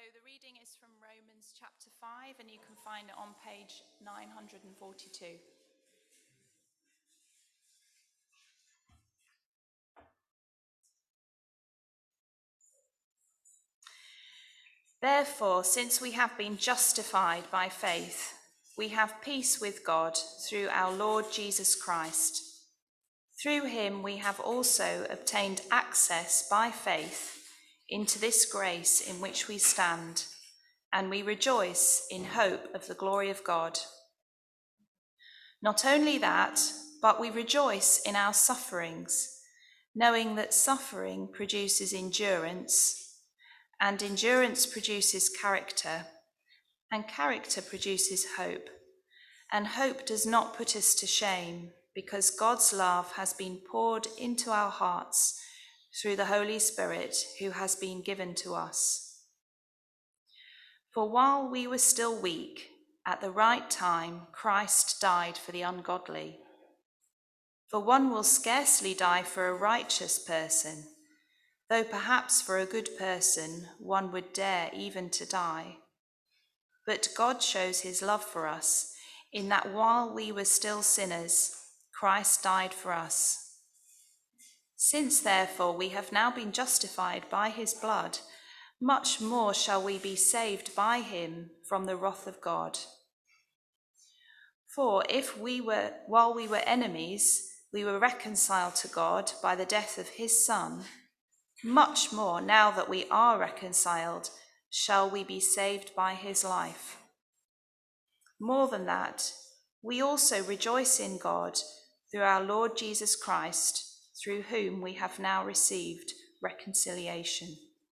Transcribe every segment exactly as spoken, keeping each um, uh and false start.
the reading is from Romans chapter five, and you can find it on page nine hundred forty-two. Therefore, since we have been justified by faith, we have peace with God through our Lord Jesus Christ. Through him we have also obtained access by faith into this grace in which we stand, and we rejoice in hope of the glory of God. Not only that, but we rejoice in our sufferings, knowing that suffering produces endurance, and endurance produces character, and character produces hope. And hope does not put us to shame, because God's love has been poured into our hearts through the Holy Spirit who has been given to us. For while we were still weak, at the right time Christ died for the ungodly. For one will scarcely die for a righteous person, though perhaps for a good person one would dare even to die. But God shows his love for us, in that while we were still sinners, Christ died for us. Since therefore we have now been justified by his blood, much more shall we be saved by him from the wrath of God. For if we were, while we were enemies, we were reconciled to God by the death of his Son, much more, now that we are reconciled, shall we be saved by his life. More than that, we also rejoice in God through our Lord Jesus Christ, through whom we have now received reconciliation.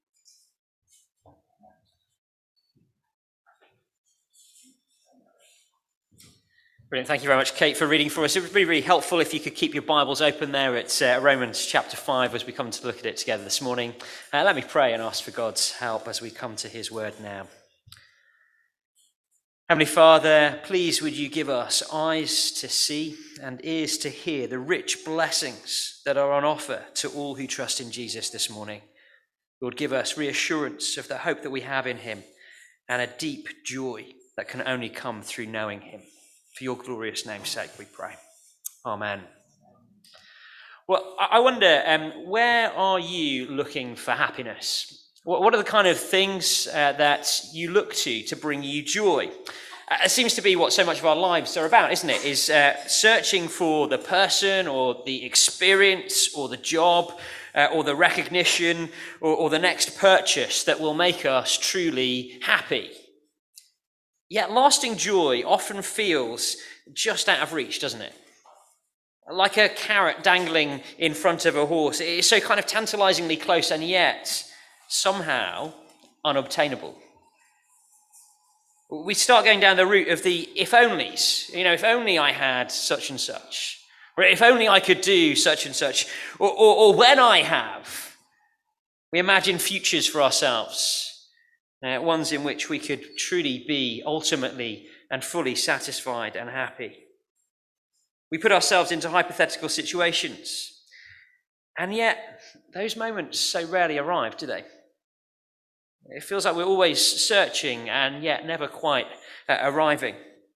Brilliant. Thank you very much, Kate, for reading for us. It would be really helpful if you could keep your Bibles open there at uh, Romans chapter five as we come to look at it together this morning. Uh, let me pray and ask for God's help as we come to his word now. Heavenly Father, please would you give us eyes to see and ears to hear the rich blessings that are on offer to all who trust in Jesus this morning. Lord, give us reassurance of the hope that we have in him and a deep joy that can only come through knowing him. For your glorious name's sake, we pray. Amen. Well, I wonder, um, where are you looking for happiness? What are the kind of things uh, that you look to to bring you joy? Uh, it seems to be what so much of our lives are about, isn't it? Is uh, searching for the person or the experience or the job uh, or the recognition or, or the next purchase that will make us truly happy. Yet lasting joy often feels just out of reach, doesn't it? Like a carrot dangling in front of a horse. It is so kind of tantalizingly close and yet somehow unobtainable. We start going down the route of the if-onlys. You know, if only I had such and such. Or if only I could do such and such. Or, or, or when I have. We imagine futures for ourselves. Uh, ones in which we could truly be ultimately and fully satisfied and happy. We put ourselves into hypothetical situations, and yet those moments so rarely arrive, do they? It feels like we're always searching and yet never quite uh, arriving.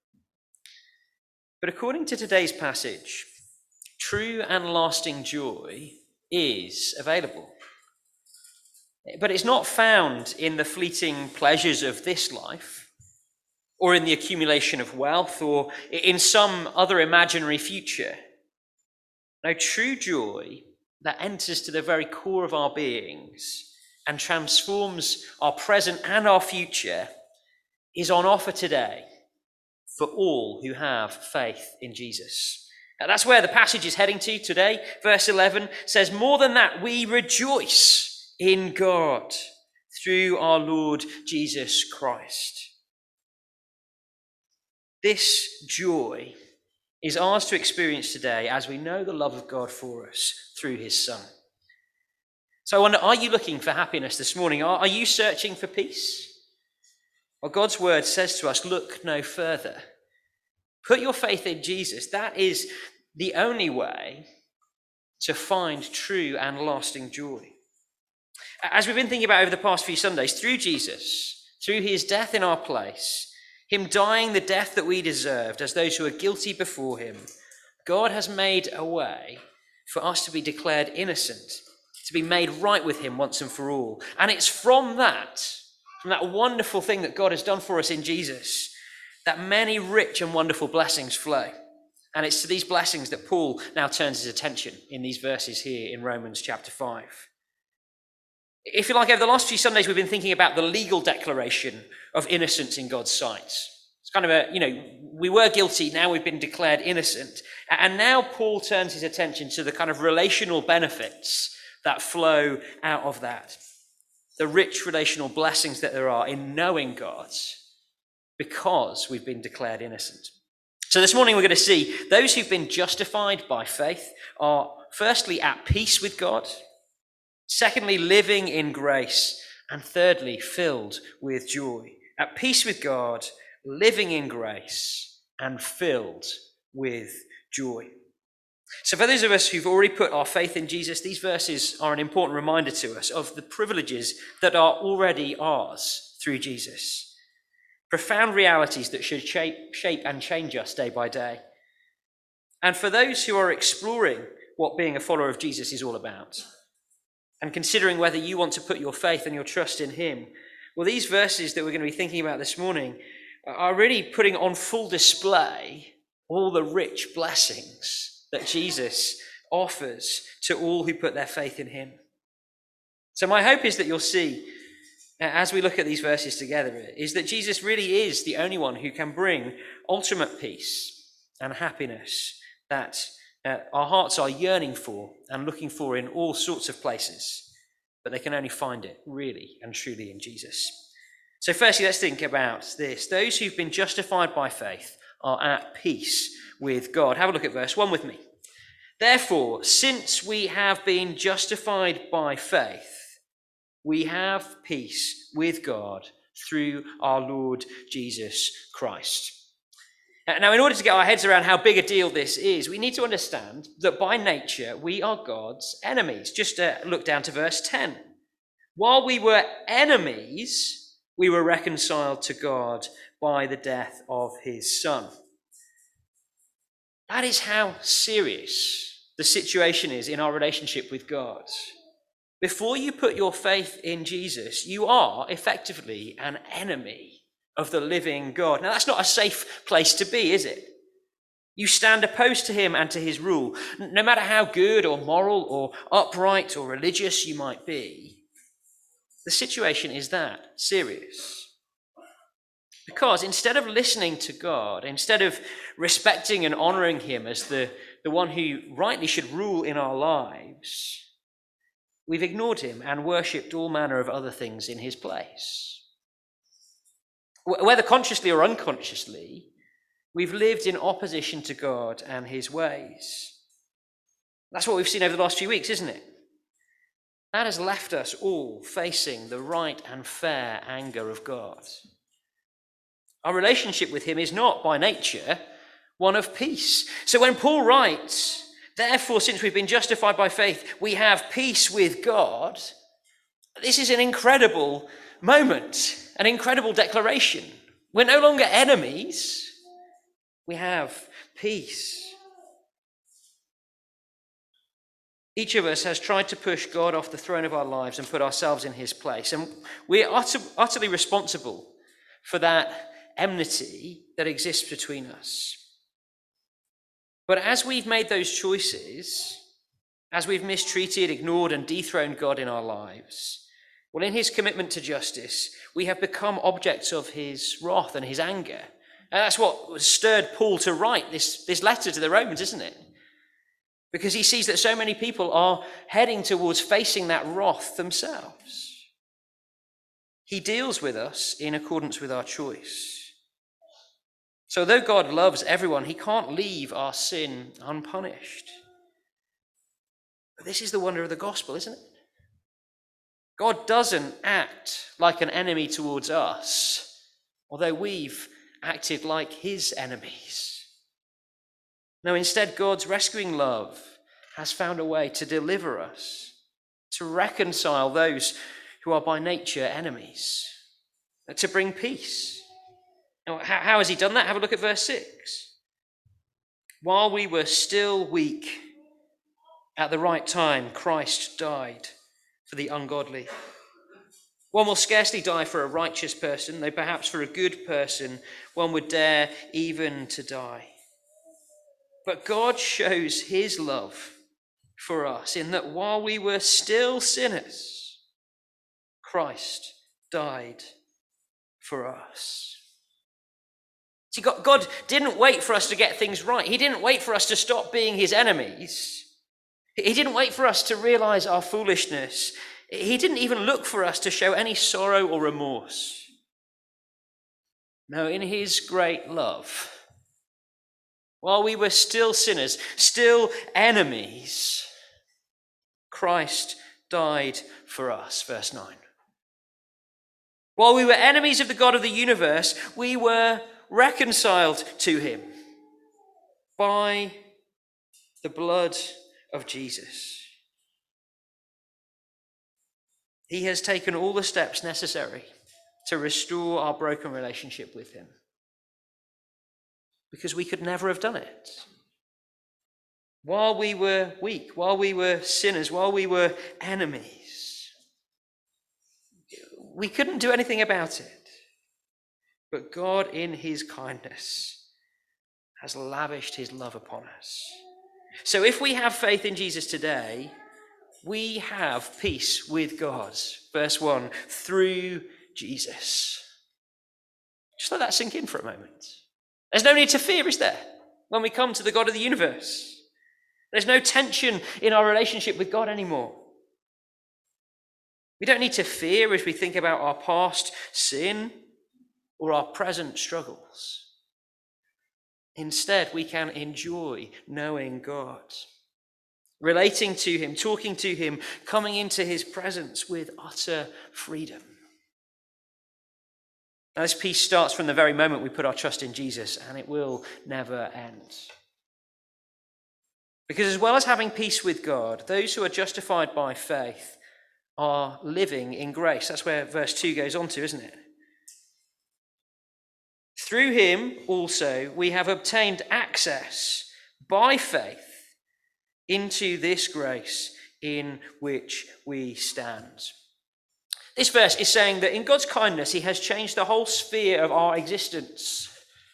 But according to today's passage, true and lasting joy is available. But it's not found in the fleeting pleasures of this life, or in the accumulation of wealth, or in some other imaginary future. No, true joy that enters to the very core of our beings and transforms our present and our future is on offer today for all who have faith in Jesus. And that's where the passage is heading to today. Verse eleven says, more than that, we rejoice in God through our Lord Jesus Christ. This joy is ours to experience today as we know the love of God for us through his Son. So I wonder, are you looking for happiness this morning? Are, are you searching for peace? Well, God's word says to us, look no further. Put your faith in Jesus. That is the only way to find true and lasting joy. As we've been thinking about over the past few Sundays, through Jesus, through his death in our place, him dying the death that we deserved as those who are guilty before him, God has made a way for us to be declared innocent, to be made right with him once and for all. And it's from that, from that wonderful thing that God has done for us in Jesus, that many rich and wonderful blessings flow. And it's to these blessings that Paul now turns his attention in these verses here in Romans chapter five. If you like, over the last few Sundays, we've been thinking about the legal declaration of innocence in God's sight. It's kind of a, you know, we were guilty, now we've been declared innocent. And now Paul turns his attention to the kind of relational benefits that flow out of that. The rich relational blessings that there are in knowing God because we've been declared innocent. So this morning we're going to see those who've been justified by faith are firstly at peace with God, secondly living in grace, and thirdly filled with joy. At peace with God, living in grace, and filled with joy. So for those of us who've already put our faith in Jesus, these verses are an important reminder to us of the privileges that are already ours through Jesus. Profound realities that should shape, shape and change us day by day. And for those who are exploring what being a follower of Jesus is all about, and considering whether you want to put your faith and your trust in him, well, these verses that we're going to be thinking about this morning are really putting on full display all the rich blessings that Jesus offers to all who put their faith in him. So my hope is that you'll see, as we look at these verses together, is that Jesus really is the only one who can bring ultimate peace and happiness that uh, our hearts are yearning for and looking for in all sorts of places, but they can only find it really and truly in Jesus. So firstly, let's think about this. Those who've been justified by faith are at peace with God. Have a look at verse one with me. Therefore, since we have been justified by faith, we have peace with God through our Lord Jesus Christ. Now, in order to get our heads around how big a deal this is, we need to understand that by nature, we are God's enemies. Just uh, look down to verse ten. While we were enemies, we were reconciled to God by the death of his Son. That is how serious the situation is in our relationship with God. Before you put your faith in Jesus, you are effectively an enemy of the living God. Now, that's not a safe place to be, is it? You stand opposed to him and to his rule. No matter how good or moral or upright or religious you might be, the situation is that serious. Because instead of listening to God, instead of respecting and honoring him as the, the one who rightly should rule in our lives, we've ignored him and worshipped all manner of other things in his place. Whether consciously or unconsciously, we've lived in opposition to God and his ways. That's what we've seen over the last few weeks, isn't it? That has left us all facing the right and fair anger of God. Our relationship with him is not by nature one of peace. So when Paul writes, therefore, since we've been justified by faith, we have peace with God, this is an incredible moment, an incredible declaration. We're no longer enemies. We have peace. Each of us has tried to push God off the throne of our lives and put ourselves in his place. And we're utter, utterly responsible for that enmity that exists between us. But as we've made those choices, as we've mistreated, ignored, and dethroned God in our lives, well, in his commitment to justice, we have become objects of his wrath and his anger. And that's what stirred Paul to write this, this letter to the Romans, isn't it? Because he sees that so many people are heading towards facing that wrath themselves. He deals with us in accordance with our choice. So though God loves everyone, he can't leave our sin unpunished. But this is the wonder of the gospel, isn't it? God doesn't act like an enemy towards us, although we've acted like his enemies. No, instead, God's rescuing love has found a way to deliver us, to reconcile those who are by nature enemies. to bring peace. Now, how, how has he done that? Have a look at verse six. While we were still weak, at the right time, Christ died for the ungodly. One will scarcely die for a righteous person, though perhaps for a good person, one would dare even to die. But God shows his love for us in that while we were still sinners, Christ died for us. See, God didn't wait for us to get things right. He didn't wait for us to stop being his enemies. He didn't wait for us to realize our foolishness. He didn't even look for us to show any sorrow or remorse. No, in his great love, while we were still sinners, still enemies, Christ died for us. Verse nine. While we were enemies of the God of the universe, we were reconciled to him by the blood of Jesus. He has taken all the steps necessary to restore our broken relationship with him, because we could never have done it. While we were weak, while we were sinners, while we were enemies, we couldn't do anything about it. But God, in his kindness, has lavished his love upon us. So if we have faith in Jesus today, we have peace with God. Verse one, through Jesus. Just let that sink in for a moment. There's no need to fear, is there, when we come to the God of the universe? There's no tension in our relationship with God anymore. We don't need to fear as we think about our past sin or our present struggles. Instead, we can enjoy knowing God, relating to him, talking to him, coming into his presence with utter freedom. Now, this peace starts from the very moment we put our trust in Jesus, and it will never end. Because as well as having peace with God, those who are justified by faith are living in grace. That's where verse two goes on to, isn't it? Through him also we have obtained access by faith into this grace in which we stand. This verse is saying that in God's kindness, he has changed the whole sphere of our existence.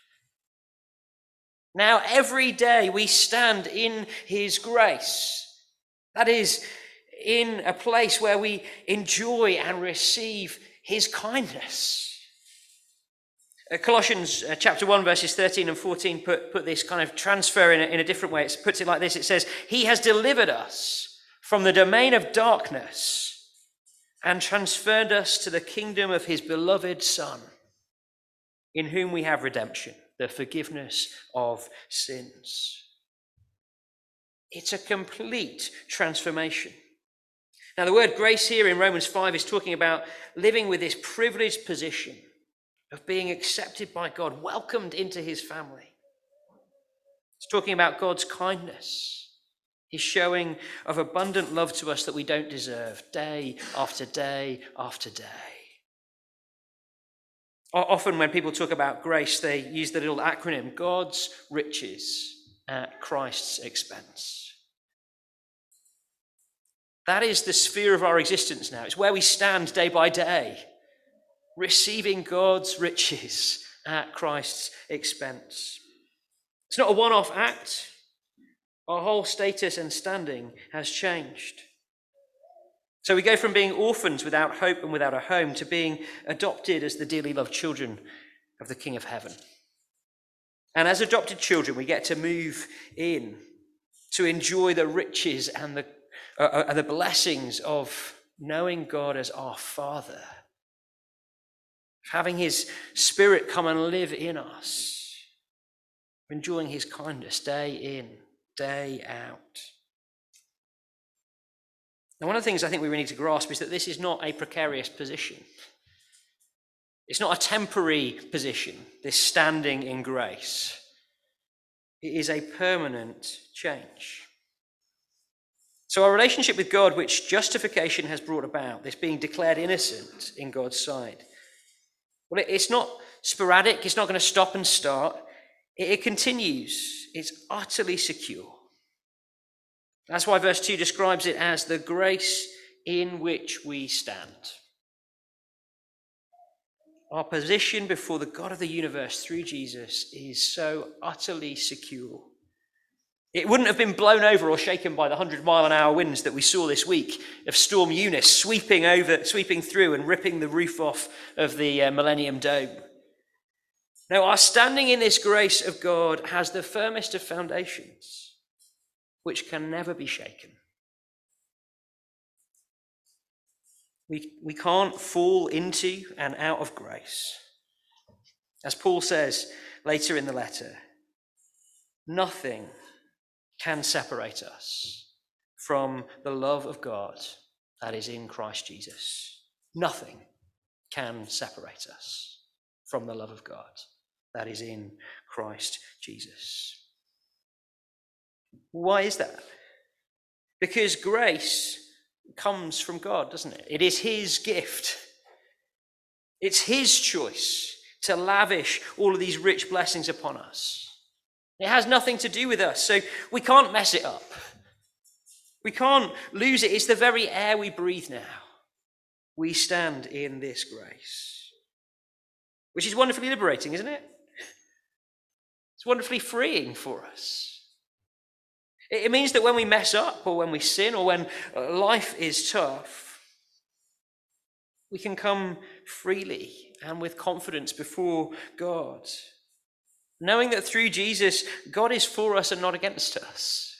Now, every day we stand in his grace. That is, in a place where we enjoy and receive his kindness. Colossians uh, chapter one, verses thirteen and fourteen put, put this kind of transfer in a, in a different way. It puts it like this. It says, he has delivered us from the domain of darkness and transferred us to the kingdom of his beloved Son, in whom we have redemption, the forgiveness of sins. It's a complete transformation. Now, the word grace here in Romans five is talking about living with this privileged position of being accepted by God, welcomed into his family. It's talking about God's kindness, his showing of abundant love to us that we don't deserve, day after day after day. Often when people talk about grace, they use the little acronym, God's riches at Christ's expense. That is the sphere of our existence now. It's where we stand day by day, receiving God's riches at Christ's expense. It's not a one-off act. Our whole status and standing has changed. So we go from being orphans without hope and without a home to being adopted as the dearly loved children of the King of Heaven. And as adopted children, we get to move in to enjoy the riches and the, uh, and the blessings of knowing God as our Father, having his Spirit come and live in us, enjoying his kindness day in, day out. Now, one of the things I think we really need to grasp is that this is not a precarious position. It's not a temporary position, this standing in grace. It is a permanent change. So our relationship with God, which justification has brought about, this being declared innocent in God's sight, Well, it's not sporadic. It's not going to stop and start. It continues. It's utterly secure. That's why verse two describes it as the grace in which we stand. Our position before the God of the universe through Jesus is so utterly secure. It wouldn't have been blown over or shaken by the hundred mile an hour winds that we saw this week of Storm Eunice sweeping over, sweeping through and ripping the roof off of the uh, Millennium Dome. No, our standing in this grace of God has the firmest of foundations, which can never be shaken. We, we can't fall into and out of grace. As Paul says later in the letter, nothing can separate us from the love of God that is in Christ Jesus. Nothing can separate us from the love of God that is in Christ Jesus. Why is that? Because grace comes from God, doesn't it? It is his gift. It's his choice to lavish all of these rich blessings upon us. It has nothing to do with us, so we can't mess it up. We can't lose it. It's the very air we breathe now. We stand in this grace, which is wonderfully liberating, isn't it? It's wonderfully freeing for us. It means that when we mess up or when we sin or when life is tough, we can come freely and with confidence before God, knowing that through Jesus, God is for us and not against us.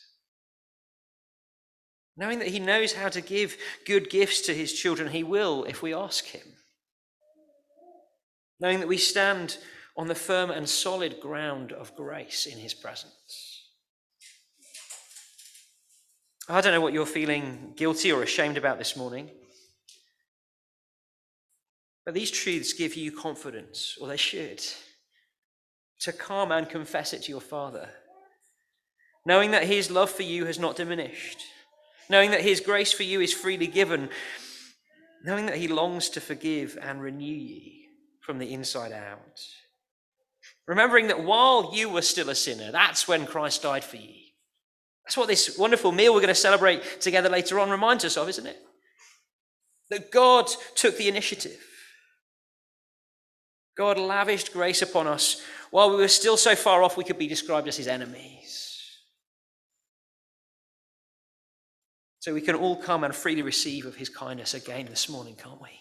Knowing that he knows how to give good gifts to his children, he will if we ask him. Knowing that we stand on the firm and solid ground of grace in his presence. I don't know what you're feeling guilty or ashamed about this morning, but these truths give you confidence, or they should, to come and confess it to your Father, knowing that his love for you has not diminished, knowing that his grace for you is freely given, knowing that he longs to forgive and renew you from the inside out. Remembering that while you were still a sinner, that's when Christ died for you. That's what this wonderful meal we're going to celebrate together later on reminds us of, isn't it? That God took the initiative. God lavished grace upon us while we were still so far off we could be described as his enemies. So we can all come and freely receive of his kindness again this morning, can't we?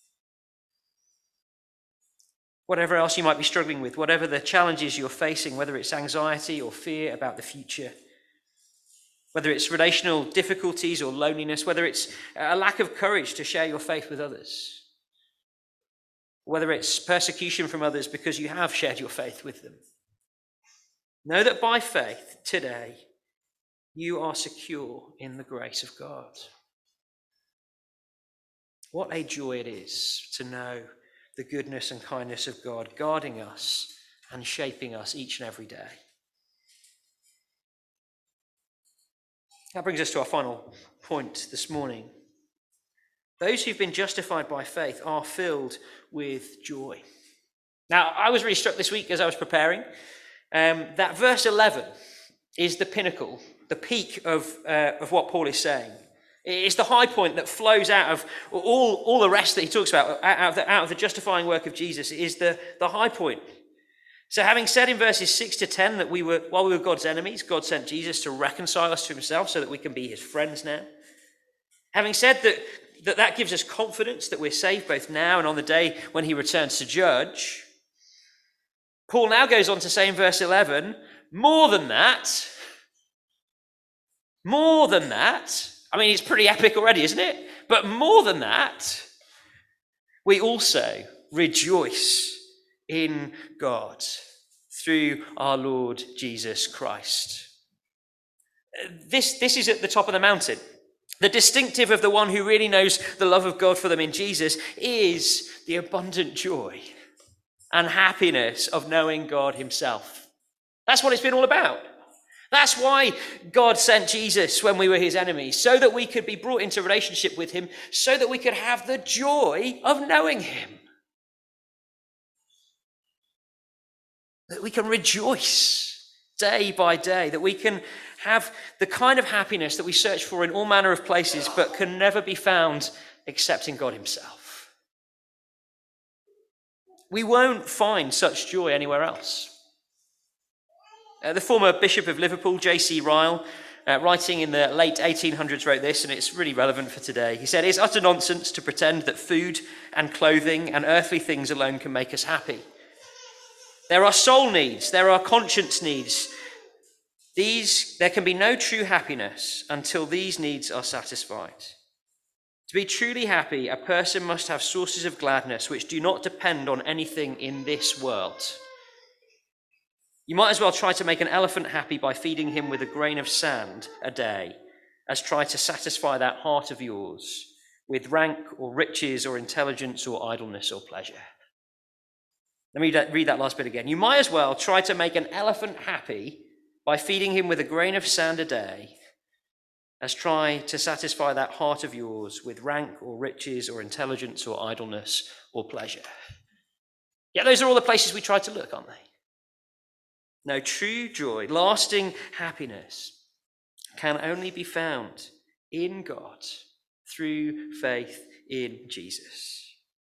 Whatever else you might be struggling with, whatever the challenges you're facing, whether it's anxiety or fear about the future, whether it's relational difficulties or loneliness, whether it's a lack of courage to share your faith with others, whether it's persecution from others because you have shared your faith with them. Know that by faith today, you are secure in the grace of God. What a joy it is to know the goodness and kindness of God guarding us and shaping us each and every day. That brings us to our final point this morning. Those who've been justified by faith are filled with joy. Now, I was really struck this week as I was preparing um, that verse eleven is the pinnacle, the peak of, uh, of what Paul is saying. It's the high point that flows out of all, all the rest that he talks about, out of the, out of the justifying work of Jesus. It is the, the high point. So having said in verses six to ten that we were, while we were God's enemies, God sent Jesus to reconcile us to himself so that we can be his friends now. Having said that, that that gives us confidence that we're saved both now and on the day when he returns to judge, Paul now goes on to say in verse eleven, more than that, more than that, I mean, it's pretty epic already, isn't it? But more than that, we also rejoice in God through our Lord Jesus Christ. This, this is at the top of the mountain. The distinctive of the one who really knows the love of God for them in Jesus is the abundant joy and happiness of knowing God himself. That's what it's been all about. That's why God sent Jesus when we were his enemies, so that we could be brought into relationship with him, so that we could have the joy of knowing him. that we can rejoice day by day, that we can have the kind of happiness that we search for in all manner of places, but can never be found except in God himself. We won't find such joy anywhere else. Uh, the former Bishop of Liverpool, J C Ryle, uh, writing in the late eighteen hundreds, wrote this, and it's really relevant for today. He said, "It's utter nonsense to pretend that food and clothing and earthly things alone can make us happy. There are soul needs, there are conscience needs. These, there can be no true happiness until these needs are satisfied. To be truly happy, a person must have sources of gladness which do not depend on anything in this world. You might as well try to make an elephant happy by feeding him with a grain of sand a day, as try to satisfy that heart of yours with rank or riches or intelligence or idleness or pleasure." Let me read that last bit again. You might as well try to make an elephant happy by feeding him with a grain of sand a day, as try to satisfy that heart of yours with rank or riches or intelligence or idleness or pleasure. Yeah, those are all the places we try to look, aren't they? No, true joy, lasting happiness can only be found in God through faith in Jesus.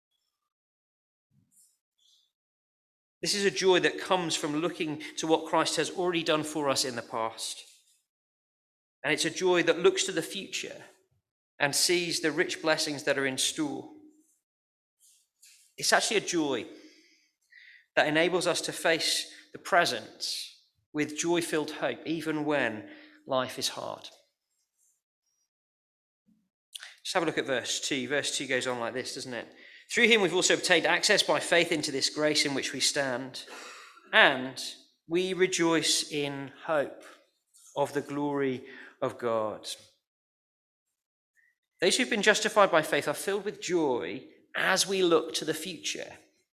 This is a joy that comes from looking to what Christ has already done for us in the past. And it's a joy that looks to the future and sees the rich blessings that are in store. It's actually a joy that enables us to face the present with joy-filled hope, even when life is hard. Let's have a look at verse two. Verse two goes on like this, doesn't it? "Through him we've also obtained access by faith into this grace in which we stand, and we rejoice in hope of the glory of God." Those who've been justified by faith are filled with joy as we look to the future.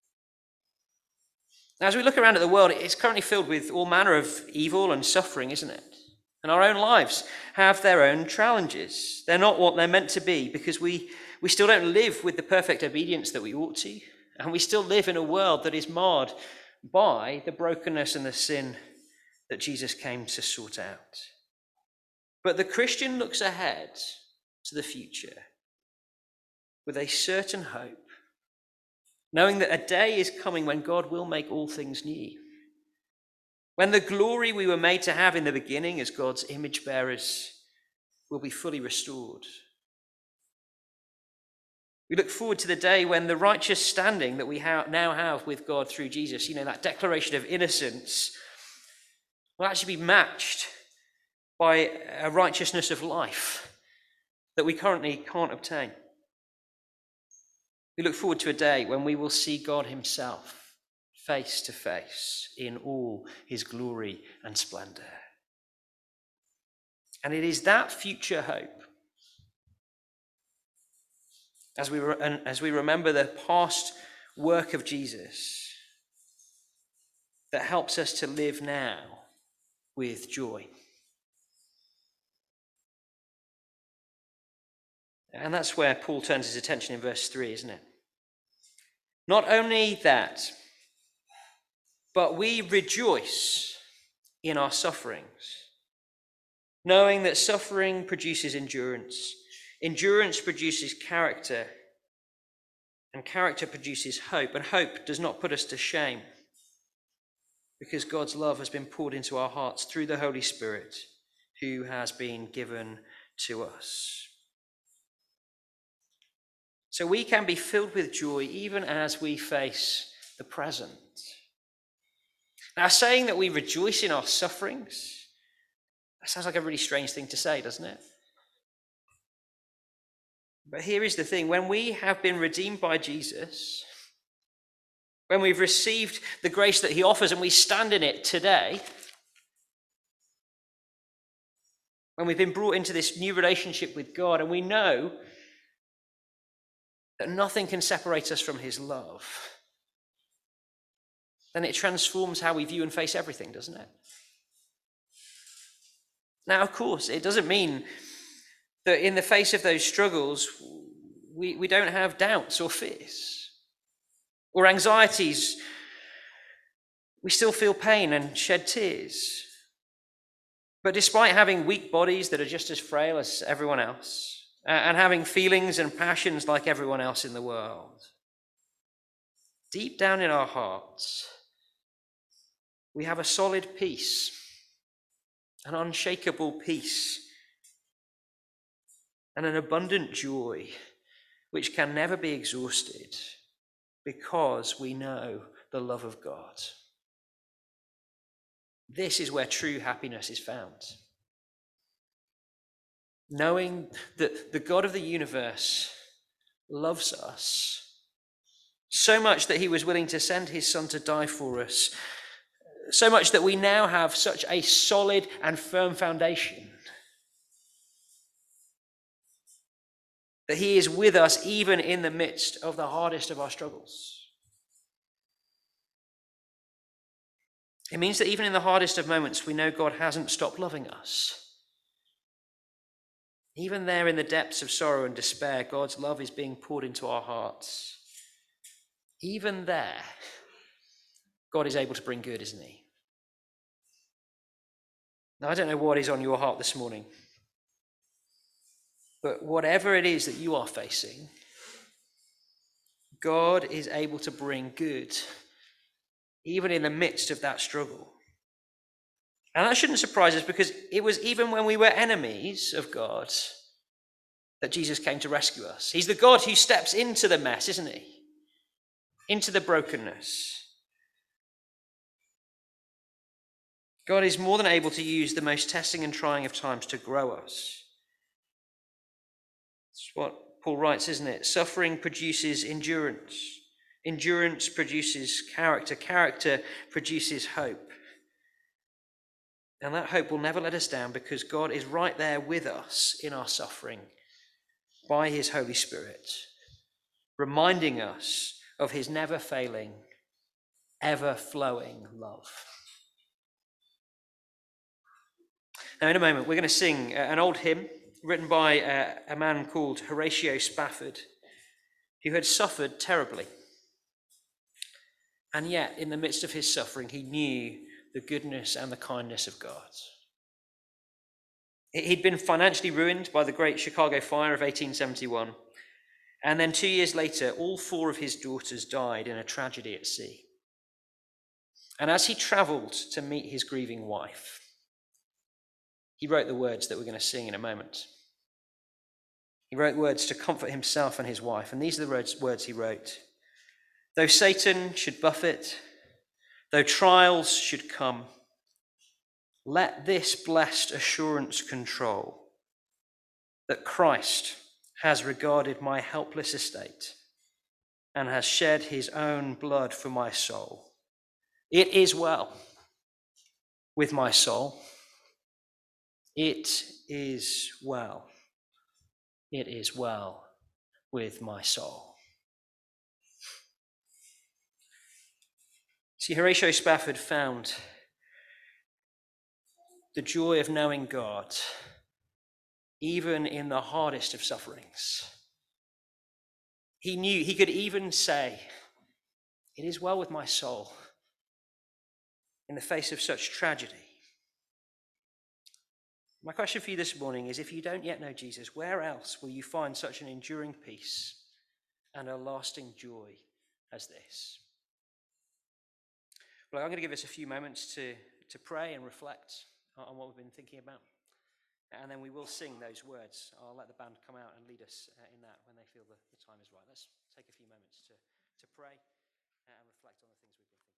Now, as we look around at the world, it's currently filled with all manner of evil and suffering, isn't it? And our own lives have their own challenges. They're not what they're meant to be because we, we still don't live with the perfect obedience that we ought to. And we still live in a world that is marred by the brokenness and the sin that Jesus came to sort out. But the Christian looks ahead to the future with a certain hope, knowing that a day is coming when God will make all things new. When the glory we were made to have in the beginning as God's image bearers will be fully restored. We look forward to the day when the righteous standing that we ha- now have with God through Jesus, you know, that declaration of innocence, will actually be matched by a righteousness of life that we currently can't obtain. We look forward to a day when we will see God himself face to face in all his glory and splendor. And it is that future hope, as we, re- and as we remember the past work of Jesus, that helps us to live now with joy. And that's where Paul turns his attention in verse three, isn't it? Not only that, but we rejoice in our sufferings, knowing that suffering produces endurance. Endurance produces character, and character produces hope. And hope does not put us to shame, because God's love has been poured into our hearts through the Holy Spirit, who has been given to us. So we can be filled with joy even as we face the present. Now, saying that we rejoice in our sufferings, that sounds like a really strange thing to say, doesn't it? But here is the thing. When we have been redeemed by Jesus, when we've received the grace that he offers and we stand in it today, when we've been brought into this new relationship with God and we know that nothing can separate us from his love, then it transforms how we view and face everything, doesn't it? Now, of course, it doesn't mean that in the face of those struggles, we, we don't have doubts or fears or anxieties We still feel pain and shed tears. But despite having weak bodies that are just as frail as everyone else, and having feelings and passions like everyone else in the world, deep down in our hearts, we have a solid peace, an unshakable peace, and an abundant joy which can never be exhausted because we know the love of God. This is where true happiness is found. Knowing that the God of the universe loves us so much that he was willing to send his son to die for us, so much that we now have such a solid and firm foundation, that he is with us even in the midst of the hardest of our struggles. It means that even in the hardest of moments, we know God hasn't stopped loving us. Even there in the depths of sorrow and despair, God's love is being poured into our hearts. Even there, God is able to bring good, isn't he? Now, I don't know what is on your heart this morning, but whatever it is that you are facing, God is able to bring good, even in the midst of that struggle. And that shouldn't surprise us, because it was even when we were enemies of God that Jesus came to rescue us. He's the God who steps into the mess, isn't he? Into the brokenness. God is more than able to use the most testing and trying of times to grow us. It's what Paul writes, isn't it? Suffering produces endurance. Endurance produces character. Character produces hope. And that hope will never let us down, because God is right there with us in our suffering by his Holy Spirit, reminding us of his never-failing, ever-flowing love. Now, in a moment, we're going to sing an old hymn written by a, a man called Horatio Spafford, who had suffered terribly. And yet, in the midst of his suffering, he knew the goodness and the kindness of God. He'd been financially ruined by the Great Chicago Fire of eighteen seventy-one. And then two years later, all four of his daughters died in a tragedy at sea. And as he traveled to meet his grieving wife, he wrote the words that we're going to sing in a moment. He wrote words to comfort himself and his wife. And these are the words, words he wrote. Though Satan should buffet, though trials should come, let this blessed assurance control, that Christ has regarded my helpless estate and has shed his own blood for my soul. It is well with my soul. It is well. It is well with my soul. See, Horatio Spafford found the joy of knowing God even in the hardest of sufferings. He knew, he could even say, it is well with my soul in the face of such tragedy. My question for you this morning is, if you don't yet know Jesus, where else will you find such an enduring peace and a lasting joy as this? Well, I'm going to give us a few moments to, to pray and reflect on what we've been thinking about. And then we will sing those words. I'll let the band come out and lead us in that when they feel the, the time is right. Let's take a few moments to, to pray and reflect on the things we've been thinking.